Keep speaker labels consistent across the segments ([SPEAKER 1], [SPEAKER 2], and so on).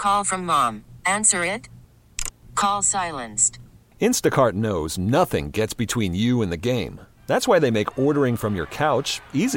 [SPEAKER 1] call from mom. Answer it. Call silenced.
[SPEAKER 2] Instacart knows nothing gets between you and the game. That's why they make ordering from your couch easy.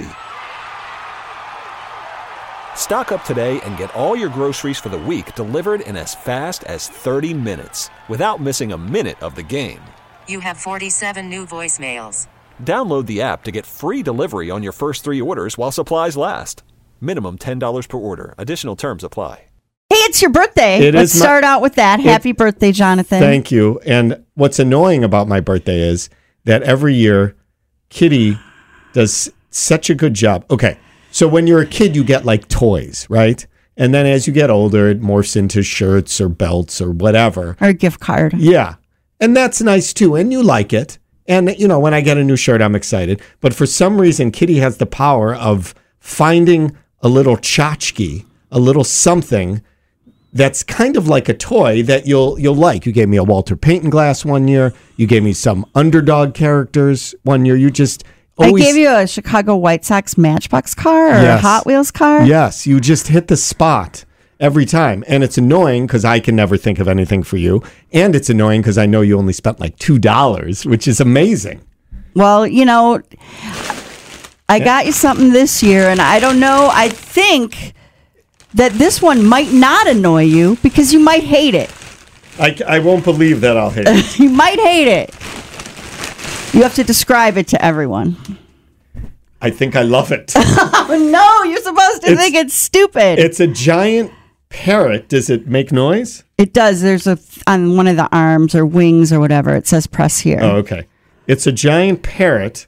[SPEAKER 2] Stock up today and get all your groceries for the week delivered in as fast as 30 minutes without missing a minute of the game.
[SPEAKER 1] You have 47 new voicemails.
[SPEAKER 2] Download the app to get free delivery on your first 3 orders while supplies last. Minimum $10 per order. Additional terms apply.
[SPEAKER 3] Hey, it's your birthday. Let's start out with that. Happy birthday, Jonathan.
[SPEAKER 4] Thank you. And what's annoying about my birthday is that every year, Kitty does such a good job. Okay, so when you're a kid, you get like toys, right? And then as you get older, it morphs into shirts or belts or whatever.
[SPEAKER 3] Or a gift card.
[SPEAKER 4] Yeah. And that's nice too. And you like it. And, you know, when I get a new shirt, I'm excited. But for some reason, Kitty has the power of finding a little tchotchke, a little something that's kind of like a toy that you'll like. You gave me a Walter Payton glass one year. You gave me some Underdog characters one year. You just always...
[SPEAKER 3] I gave you a Chicago White Sox Matchbox car or a Hot Wheels car.
[SPEAKER 4] Yes, you just hit the spot every time. And it's annoying because I can never think of anything for you. And it's annoying because I know you only spent like $2, which is amazing.
[SPEAKER 3] Well, you know, I got you something this year, and I don't know. I think that this one might not annoy you because you might hate it.
[SPEAKER 4] I won't believe that I'll hate it.
[SPEAKER 3] You might hate it. You have to describe it to everyone.
[SPEAKER 4] I think I love it.
[SPEAKER 3] Oh, no, you're supposed to think it's stupid.
[SPEAKER 4] It's a giant parrot. Does it make noise?
[SPEAKER 3] It does. There's on one of the arms or wings or whatever. It says press here.
[SPEAKER 4] Oh, okay. It's a giant parrot.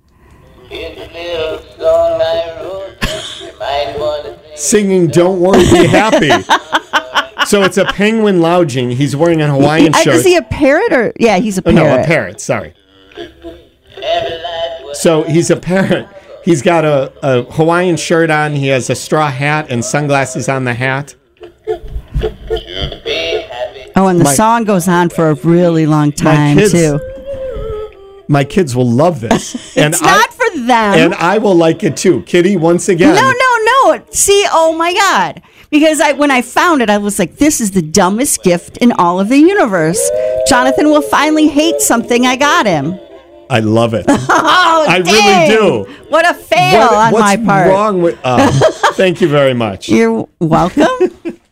[SPEAKER 4] Singing "Don't Worry, Be Happy." So it's a penguin lounging. He's wearing a Hawaiian shirt.
[SPEAKER 3] Is he a parrot or? Yeah, he's a parrot.
[SPEAKER 4] No, a parrot. Sorry. So he's a parrot. He's got a Hawaiian shirt on. He has a straw hat and sunglasses on the hat.
[SPEAKER 3] Oh, and the song goes on for a really long time, too.
[SPEAKER 4] My kids will love this. And
[SPEAKER 3] it's not for them.
[SPEAKER 4] And I will like it, too. Kitty, once again.
[SPEAKER 3] No. See, oh, my God. Because when I found it, I was like, this is the dumbest gift in all of the universe. Jonathan will finally hate something I got him.
[SPEAKER 4] I love it.
[SPEAKER 3] Oh,
[SPEAKER 4] I really do.
[SPEAKER 3] What a fail on my part.
[SPEAKER 4] What's wrong with... thank you very much.
[SPEAKER 3] You're welcome.